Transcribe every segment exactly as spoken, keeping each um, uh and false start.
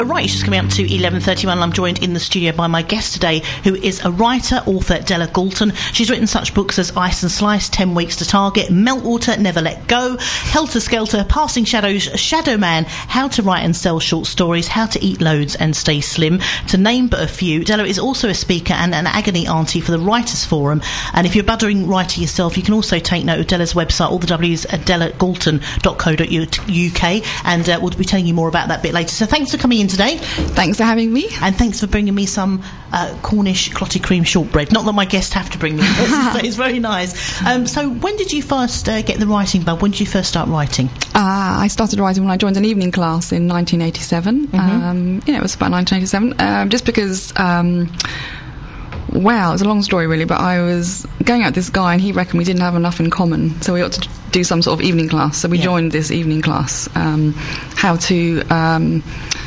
Right, it's just coming up to eleven thirty-one and I'm joined in the studio by my guest today, who is a writer, author, Della Galton. She's written such books as Ice and Slice, ten weeks to Target, Meltwater, Never Let Go, Helter Skelter, Passing Shadows, Shadow Man, How to Write and Sell Short Stories, How to Eat Loads and Stay Slim, to name but a few. Della is also a speaker and an agony auntie for the Writers Forum, and if you're a budding writer yourself, you can also take note of Della's website, all the W's at della galton dot co dot U K, and uh, we'll be telling you more about that a bit later. So thanks for coming in today. Thanks for having me. And thanks for bringing me some uh, Cornish clotted cream shortbread. Not that my guests have to bring me this, but it's very nice. Um, so when did you first uh, get the writing bug? When did you first start writing? Uh, I started writing when I joined an evening class in nineteen eighty-seven. Mm-hmm. Um, yeah, it was about nineteen eighty-seven. Um, just because... Um, Wow, it's a long story really, but I was going out with this guy and he reckoned we didn't have enough in common, so we ought to do some sort of evening class. So we yeah. joined this evening class, um, how to, um,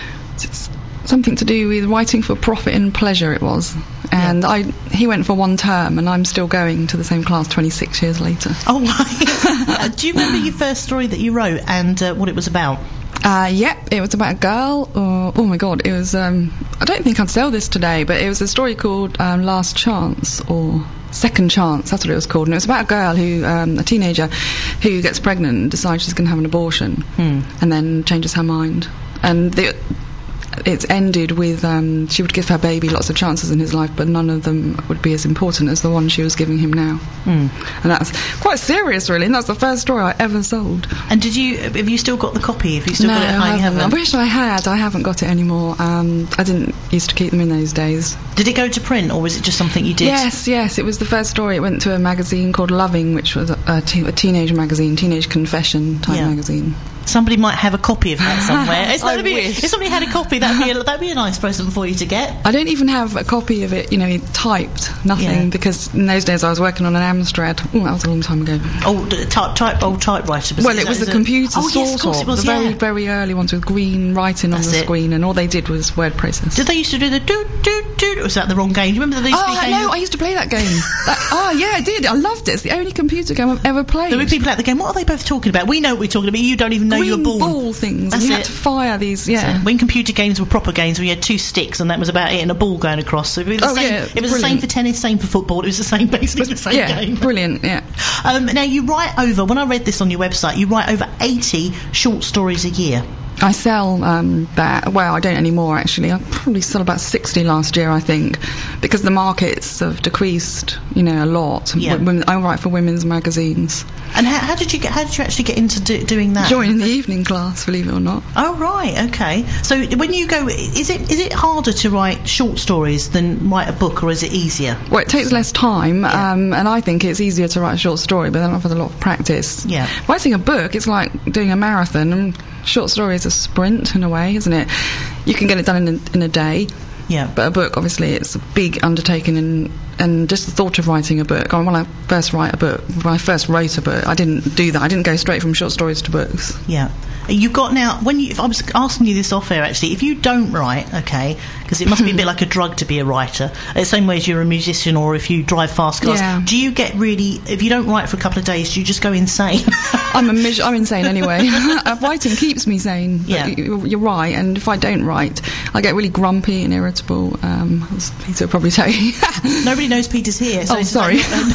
something to do with writing for profit and pleasure it was. And yeah. I, he went for one term and I'm still going to the same class twenty-six years later. Oh, right. uh, do you remember your first story that you wrote and uh, what it was about? Uh, yep, it was about a girl. Or, oh my god, it was. Um, I don't think I'd sell this today, but it was a story called um, Last Chance or Second Chance. That's what it was called, and it was about a girl who, um, a teenager, who gets pregnant and decides she's going to have an abortion, hmm. and then changes her mind. And the, it's ended with um, she would give her baby lots of chances in his life, but none of them would be as important as the one she was giving him now. Mm. And that's quite serious, really. And that's the first story I ever sold. And did you? Have you still got the copy? Have you still no, got it? I, haven't. I wish I had. I haven't got it anymore. Um, I didn't used to keep them in those days. Did it go to print, or was it just something you did? Yes, yes. It was the first story. It went to a magazine called Loving, which was a, a, te- a teenage magazine, teenage confession type yeah. magazine. Somebody might have a copy of that somewhere. It's I be, wish. If somebody had a copy, that'd be a, that'd be a nice present for you to get. I don't even have a copy of it, you know, typed, nothing, yeah. because in those days I was working on an Amstrad. Oh, that was a long time ago. Oh, type, type, old typewriter. Well, it was the computer oh, sort yes, of. Course it was, the yeah. very, very early ones with green writing That's on the it. screen, and all they did was word process. Did they used to do the do do do? Or was that the wrong game? Do you remember that they used oh, to be no, I used to play that game. that, oh, yeah, I did. I loved it. It's the only computer game I've ever played. There were people at the game. What are they both talking about? We know what we're talking about. You don't even know green you're born. Ball things. That's and you it. had to fire these, yeah. When computer games were proper games, we had two sticks and that was about it, and a ball going across. So it was, the oh, same, yeah, it was the same for tennis, same for football. It was the same, basically the same yeah, game. Brilliant, yeah. Um, now, you write over, when I read this on your website, you write over eighty short stories a year. I sell um, that. Well, I don't anymore, actually. I probably sold about sixty last year, I think, because the markets have decreased, you know, a lot. Yeah. Women, I write for women's magazines. And how, how did you get? How did you actually get into do, doing that? Joining the evening class, believe it or not. Oh right, okay. So when you go, is it is it harder to write short stories than write a book, or is it easier? Well, it takes less time, yeah. um, and I think it's easier to write a short story, but then I've had a lot of practice. Yeah. Writing a book, it's like doing a marathon, and short story is a sprint in a way, isn't it? You can get it done in a, in a day. Yeah. But a book, obviously, it's a big undertaking, and, and just the thought of writing a book. When I first write a book, when I first wrote a book, I didn't do that. I didn't go straight from short stories to books. Yeah. You've got now, when you, if I was asking you this off air actually, if you don't write, okay, because it must be a bit like a drug to be a writer, the same way as you're a musician or if you drive fast cars, yeah. do you get really, if you don't write for a couple of days, do you just go insane? I'm a mis- I'm insane anyway. Writing keeps me sane. Yeah. You're, you're right, and if I don't write, I get really grumpy and irritable. Um, as Peter will probably tell you. Nobody knows Peter's here. So oh, sorry.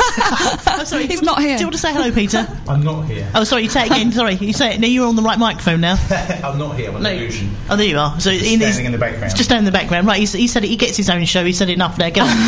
oh, sorry. He's not here. Do you want to say hello, Peter? I'm not here. Oh, sorry, you say it again. Sorry, you say it. No, you're on the right microphone now. I'm not here. I'm no. an illusion. Oh, there you are. So just in standing in the background. Just standing in the background. Right, he, he said it. He gets his own show. He said enough now. Get on.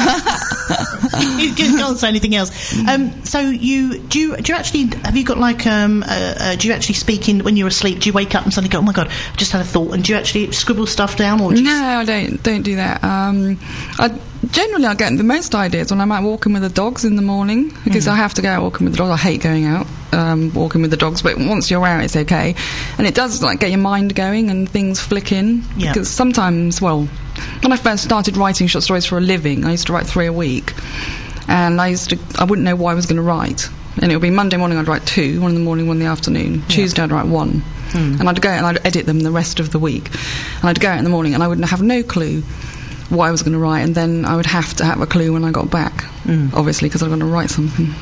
He can't say anything else. Um, so you do you do you actually have you got like um uh, uh, do you actually speak in when you're asleep? Do you wake up and suddenly go, oh my god, I just had a thought, and do you actually scribble stuff down, or do you no, I don't don't do that. Um, I generally I get the most ideas when I'm out walking with the dogs in the morning, because mm. I have to go out walking with the dogs. I hate going out um, walking with the dogs, but once you're out, it's okay, and it does like get your mind going and things flick in. Yeah. Because sometimes, well, when I first started writing short stories for a living, I used to write three a week, and I used to I wouldn't know what I was going to write. And it would be Monday morning I'd write two, one in the morning, one in the afternoon. Yeah. Tuesday I'd write one. Mm. And I'd go out and I'd edit them the rest of the week. And I'd go out in the morning and I would have no clue what I was going to write, and then I would have to have a clue when I got back, mm. obviously, because I'm going to write something.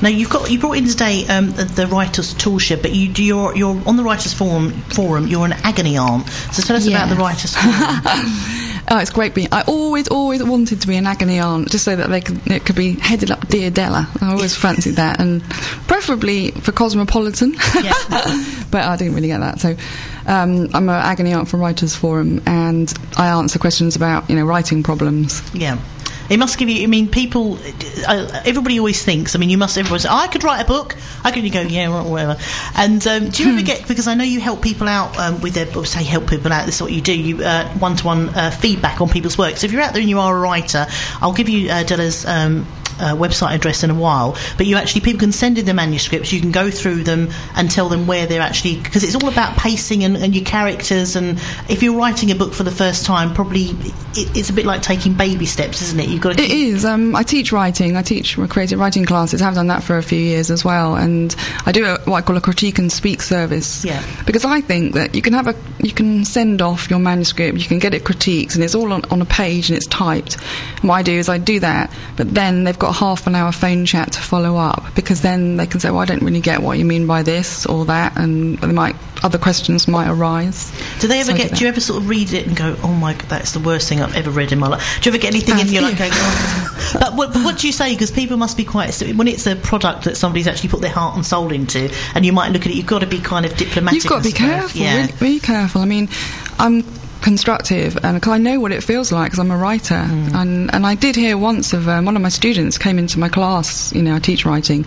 Now you've got you brought in today um, the, the Writers' Toolshed, but you do you're you're on the Writers' Forum. Forum. You're an agony aunt. So tell us Yeah. about the Writers' Forum. Oh, it's great being. I always, always wanted to be an agony aunt, just so that they could, it could be headed up Dear Della. I always fancied that, and preferably for Cosmopolitan. Yeah. But I didn't really get that. So um, I'm an agony aunt for Writers' Forum, and I answer questions about, you know, writing problems. Yeah. It must give you, I mean, people, uh, everybody always thinks, I mean, you must, everyone say, oh, I could write a book. I could, you go, yeah, or whatever. And um, do you ever get, because I know you help people out um, with their, or say help people out, this is what you do, you uh, one-to-one uh, feedback on people's work. So if you're out there and you are a writer, I'll give you uh, Della's um, uh, website address in a while, but you actually, people can send in their manuscripts, you can go through them and tell them where they're actually, because it's all about pacing and, and your characters, and if you're writing a book for the first time, probably it, it's a bit like taking baby steps, isn't it? You've got to It is. Um, I teach writing. I teach creative writing classes. I've done that for a few years as well, and I do a, what I call a critique and speak service. Yeah. Because I think that you can have a, you can send off your manuscript, you can get it critiqued, and it's all on, on a page and it's typed. And what I do is I do that, but then they've got half an hour phone chat to follow up, because then they can say, well, I don't really get what you mean by this or that, and they might, other questions might arise. Do they ever So I get? do Do you ever sort of read it and go, "Oh my, God, that's the worst thing I've ever read in my life"? Do you ever get anything in Have you're you? like going, oh. But what, what do you say? Because people must be quite, when it's a product that somebody's actually put their heart and soul into, and you might look at it, you've got to be kind of diplomatic. You've got to be I suppose. careful, Yeah. really, really careful. I mean, I'm constructive, and cause I know what it feels like, because I'm a writer. Mm. And and I did hear once of um, one of my students came into my class. You know, I teach writing,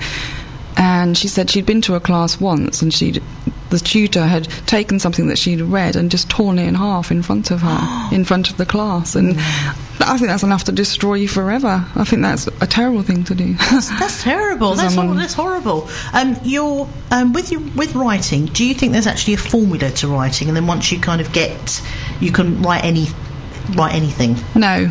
and she said she'd been to a class once, and she'd the tutor had taken something that she'd read and just torn it in half in front of her, in front of the class. And Mm. I think that's enough to destroy you forever. I think that's a terrible thing to do. That's, that's terrible. That's, Someone- hor- that's horrible. Um, you're um, with you with writing. Do you think there's actually a formula to writing, and then once you kind of get, you can write any, write anything? No.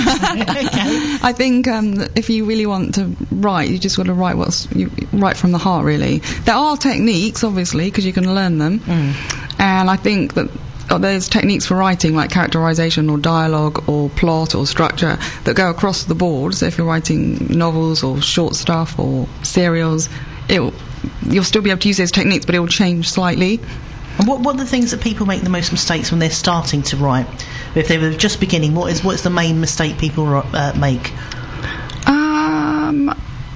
Okay. I think um, that if you really want to write, you just got to write what's you write from the heart. Really, there are techniques, obviously, because you can learn them, Mm. and I think that oh, there's techniques for writing, like characterization or dialogue or plot or structure, that go across the board. So if you're writing novels or short stuff or serials, it'll, you'll still be able to use those techniques, but it will change slightly. And what, what are the things that people make the most mistakes when they're starting to write? If they were just beginning, what is what's the main mistake people uh, make? Um,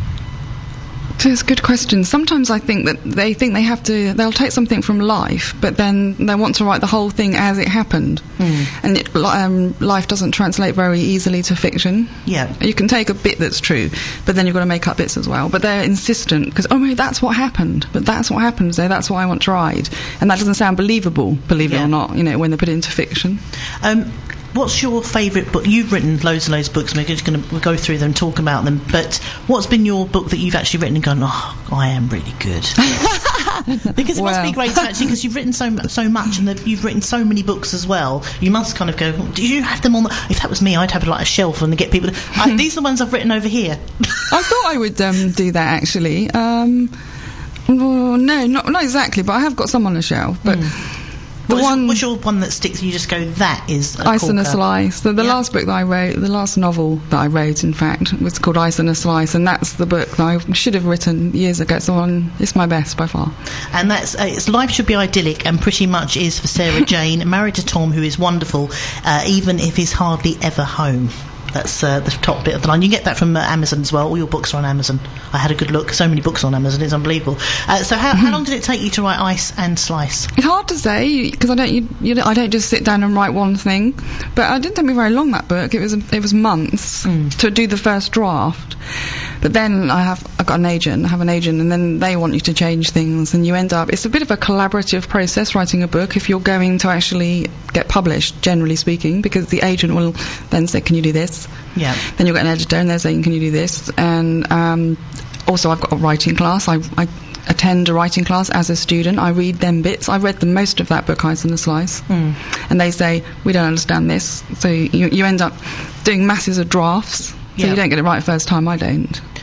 it's a good question. Sometimes I think that they think they have to, they'll take something from life, but then they want to write the whole thing as it happened. Mm. And it, um, life doesn't translate very easily to fiction. Yeah. You can take a bit that's true, but then you've got to make up bits as well. But they're insistent, because, oh, no, that's what happened. But that's what happened, so that's what I want to write. And that doesn't sound believable, believe Yeah. it or not, you know, when they put it into fiction. Um, what's your favourite book? You've written loads and loads of books, and we're just going to go through them and talk about them. But what's been your book that you've actually written and gone, oh, I am really good? Because it must be Well. great to actually, because you've written so mu- so much, and the, you've written so many books as well. You must kind of go, do you have them on? The, if that was me, I'd have like a shelf and get people. To, I, these are the ones I've written over here. I thought I would um, do that, actually. Um, well, no, not not exactly, but I have got some on the shelf. But the What's, one, your, what's your one that sticks and you just go, that is a Ice and a corker? Slice. The, the Yeah. last book that I wrote, the last novel that I wrote, in fact, was called Ice and a Slice, and that's the book that I should have written years ago. It's the one, it's my best by far. And that's uh, it's life should be idyllic, and pretty much is for Sarah Jane, married to Tom, who is wonderful, uh, even if he's hardly ever home. That's uh, the top bit of the line. You can get that from uh, Amazon as well. All your books are on Amazon. I had a good look. So many books on Amazon. It's unbelievable. Uh, so how, how long did it take you to write Ice and Slice? It's hard to say, because I don't, you, you don't, I don't just sit down and write one thing. But it didn't take me very long, that book. It was it was months Mm. to do the first draft. But then I have I've got an agent. I have an agent, and then they want you to change things, and you end up. It's a bit of a collaborative process writing a book if you're going to actually get published, generally speaking, because the agent will then say, "Can you do this?" Yeah. Then you'll get an editor, and they're saying, "Can you do this?" And um, also, I've got a writing class. I, I attend a writing class as a student. I read them bits. I read the most of that book, Ice and a Slice, Mm. and they say, "We don't understand this." So you, you end up doing masses of drafts. So Yeah. you don't get it right first time. I don't.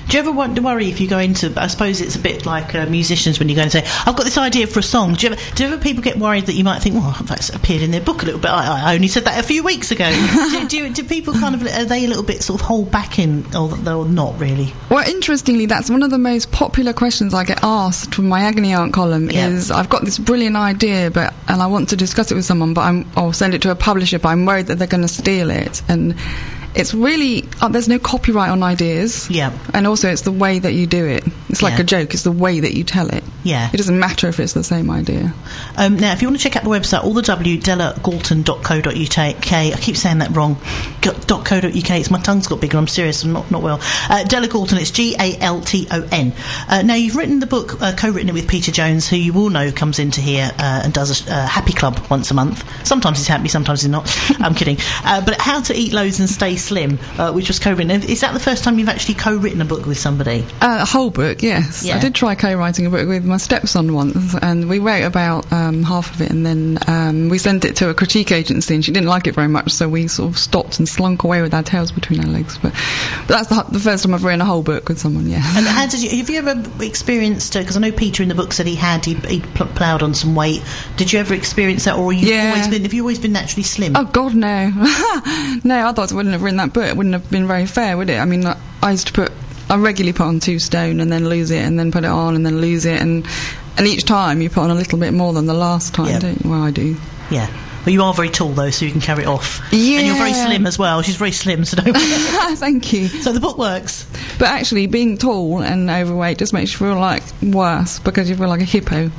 Do you ever want to worry if you go into, I suppose it's a bit like uh, musicians when you go and say, I've got this idea for a song. Do you ever, do you ever people get worried that you might think, well, that's appeared in their book a little bit. I, I only said that a few weeks ago. do, do, do people kind of, are they a little bit sort of hold back in, or, or not really? Well, interestingly, that's one of the most popular questions I get asked from my Agony Aunt column yeah. is, I've got this brilliant idea, but and I want to discuss it with someone, but I'm, I'll send it to a publisher, but I'm worried that they're going to steal it. And it's really, uh, there's no copyright on ideas. Yeah. And also it's the way that you do it. It's like yeah. a joke, it's the way that you tell it. Yeah. It doesn't matter if it's the same idea. Um, now, if you want to check out the website, all the W, della galton dot co dot U K. I keep saying that wrong. .co.uk. It's, my tongue's got bigger. I'm serious. I'm not, not well. Uh, Della Galton, it's G A L T O N. Uh, now, you've written the book, uh, co-written it with Peter Jones, who you will know comes into here uh, and does a uh, happy club once a month. Sometimes he's happy, sometimes he's not. I'm kidding. Uh, but How to Eat Loads and Stay Slim, uh, which was co-written. Is that the first time you've actually co-written a book with somebody? Uh, a whole book, yes. Yeah. I did try co-writing a book with my stepson once, and we wrote about um, half of it, and then um, we sent it to a critique agency, and she didn't like it very much, so we sort of stopped and slunk away with our tails between our legs. But, but that's the, the first time I've written a whole book with someone, yeah. And how did you, have you ever experienced, because uh, I know Peter in the book said he had, he, he pl- ploughed on some weight. Did you ever experience that, or you've yeah. always been, have you always been naturally slim? Oh, God, no. No, otherwise I wouldn't have written that book. It wouldn't have been very fair, would it? I mean, I, I used to put, I regularly put on two stone and then lose it and then put it on and then lose it, and and each time you put on a little bit more than the last time, yeah. don't you? Well, I do. Yeah. Well, you are very tall, though, so you can carry it off. Yeah. And you're very slim as well. She's very slim, so don't Thank you. So the book works. But actually, being tall and overweight just makes you feel like worse, because you feel like a hippo.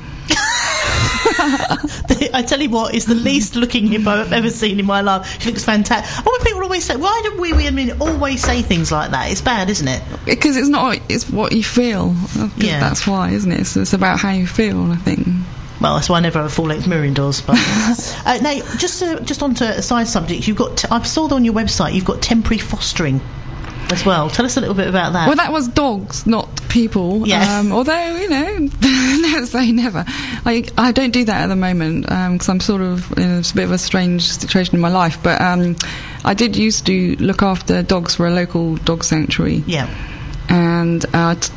I tell you what, it's the least looking hippo I've ever seen in my life. She looks fantastic. Why do people always say, why do we women always say things like that? It's bad, isn't it? Because it's not, it's what you feel. Yeah. That's why, isn't it? So it's about how you feel, I think. Well, that's why I never have a full-length mirror indoors. But uh, now, just uh, just onto a side subject, you've got. T- I saw on your website you've got temporary fostering as well. Tell us a little bit about that. Well, that was dogs, not people. Yeah. Um, although, you know, never say never. I I don't do that at the moment, because um, I'm sort of in a bit of a strange situation in my life. But um, I did used to look after dogs for a local dog sanctuary. Yeah. And uh, t-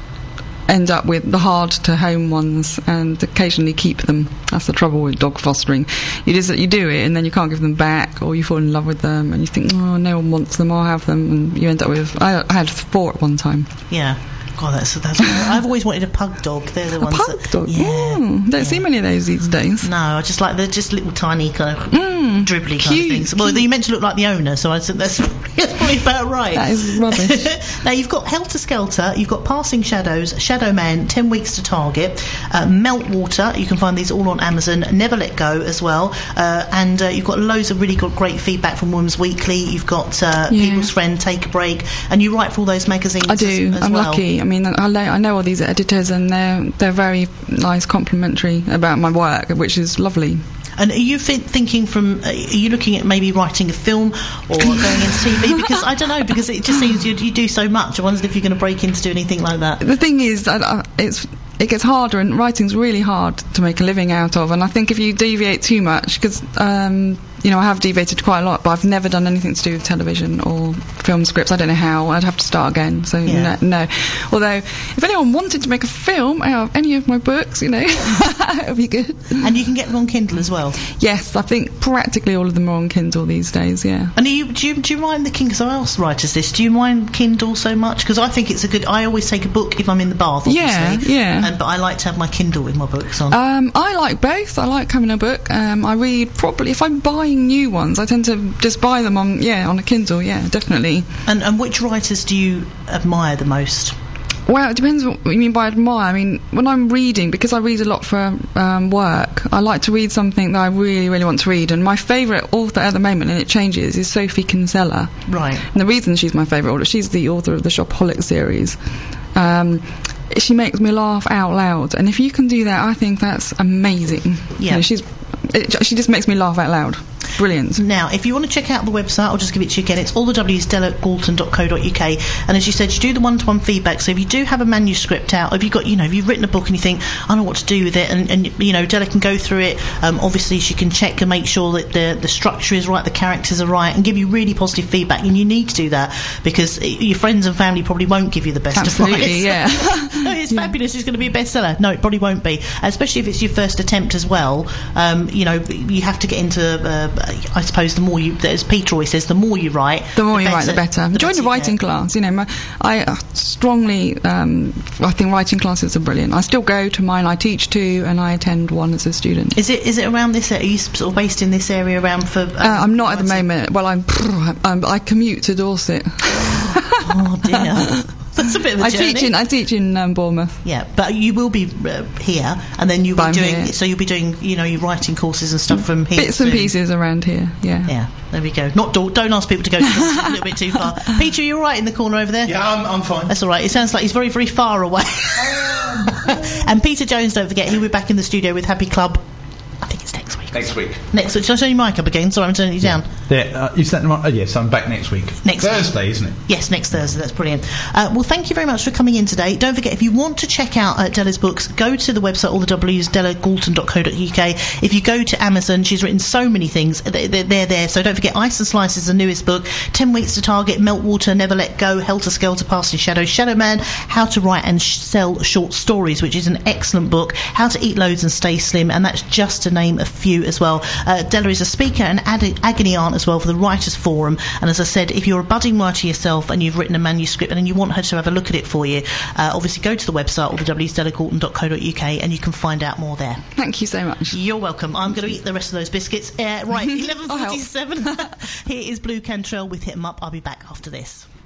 end up with the hard to home ones and occasionally keep them. That's the trouble with dog fostering. You just you do it and then you can't give them back, or you fall in love with them and you think, oh, no one wants them, I'll have them, and you end up with, I, I had four at one time. Yeah. God, that's, that's I've always wanted a pug dog. They're the a ones pug that, dog? Yeah. Mm, don't yeah. see many of those these days. No, I just like, they're just little tiny kind of mm, dribbly kind cute, of things. Well, cute. you meant to look like the owner, so I said that's, that's probably about right. That is rubbish. Now, you've got Helter Skelter, you've got Passing Shadows, Shadow Man, ten Weeks to Target, uh, Meltwater, you can find these all on Amazon, Never Let Go as well, uh, and uh, you've got loads of really good, great feedback from Women's Weekly, you've got uh, yeah. People's Friend, Take a Break, and you write for all those magazines I do. as, as I'm well. lucky. I mean, I know, I know all these editors, and they're they're very nice, complimentary about my work, which is lovely. And are you fi- thinking from, uh, are you looking at maybe writing a film or going into T V? Because I don't know, because it just seems you, you do so much. I wondered if you're going to break into do anything like that. The thing is that uh, it's it gets harder, and writing's really hard to make a living out of. And I think if you deviate too much, because um, you know, I have deviated quite a lot, but I've never done anything to do with television or film scripts. I don't know how. I'd have to start again. So yeah. no, no. Although, if anyone wanted to make a film out of any of my books, you know, it would be good. And you can get them on Kindle as well. Yes, I think practically all of them are on Kindle these days. Yeah. And are you, do you do you mind the Kindle? Because I asked writers this. Do you mind Kindle so much? Because I think it's a good. I always take a book if I'm in the bath. Obviously. Yeah, yeah. And, but I like to have my Kindle with my books on. Um, I like both. I like having a book. Um, I read probably if I'm buying new ones, I tend to just buy them on yeah on a Kindle. Yeah, definitely. And and which writers do you admire the most? Well, it depends what you mean by admire. I mean, when I'm reading, because I read a lot for um, work, I like to read something that I really, really want to read. And my favourite author at the moment, and it changes, is Sophie Kinsella. Right. And the reason she's my favourite author, she's the author of the Shopaholic series. Um, she makes me laugh out loud. And if you can do that, I think that's amazing. Yeah. You know, she's it, she just makes me laugh out loud. Brilliant. Now, if you want to check out the website, I'll just give it to you again. It's all the W's, della galton dot co dot uk. And as you said, you do the one-to-one feedback. So if you do have a manuscript out, if you've got, you know, if you've written a book and you think, I don't know what to do with it, and, and you know, Della can go through it. Um, obviously, she can check and make sure that the the structure is right, the characters are right, and give you really positive feedback. And you need to do that because your friends and family probably won't give you the best Absolutely, advice. yeah. No, it's yeah. fabulous. It's going to be a bestseller. No, it probably won't be, especially if it's your first attempt as well. Um, you know, you have to get into, uh, I suppose, the more you, as Peter always says, the more you write, the more the you better, write, the better. The Join better a writing class. You know, my, I uh, strongly, um, I think writing classes are brilliant. I still go to mine. I teach two, and I attend one as a student. Is it is it around this? Are you sort of based in this area around for? Um, uh, I'm not at the moment. Well, I'm, I'm I commute to Dorset. Oh dear. That's a bit of a I journey. teach in I teach in um, Bournemouth. Yeah, but you will be uh, here, and then you'll be I'm doing. here. So you'll be doing, you know, your writing courses and stuff from here. Bits and soon. pieces around here. Yeah. Yeah. There we go. Not do- don't ask people to go to a little bit too far. Peter, you're right in the corner over there. Yeah, I'm, I'm fine. That's all right. It sounds like he's very, very far away. And Peter Jones, don't forget, he'll be back in the studio with Happy Club. I think it's next week. Next week. Next week. Shall I turn your mic up again? Sorry, I'm turning you down. Yeah, uh, you sent them on, oh, yes, I'm back next week. Next Thursday, isn't it? Yes, next Thursday. That's brilliant. Uh, well, thank you very much for coming in today. Don't forget, if you want to check out uh, Della's books, go to the website, all the W's, della galton dot co dot uk. If you go to Amazon, she's written so many things. They're, they're there. So don't forget, Ice and Slice is the newest book. Ten Weeks to Target, Meltwater, Never Let Go, Helter Skelter, Past in Shadow, Shadow Man, How to Write and sh- Sell Short Stories, which is an excellent book. How to Eat Loads and Stay Slim, and that's just to name a few as well. Uh, Della is a speaker and ad- agony aunt as well for the Writers Forum, and as I said, if you're a budding writer yourself and you've written a manuscript and you want her to have a look at it for you, uh, obviously go to the website, all the W's, della galton dot co dot uk, and you can find out more there. Thank you so much. You're welcome. I'm going to eat the rest of those biscuits. Uh, right, eleven forty-seven. Here is Blue Cantrell with Hit 'em Up. I'll be back after this.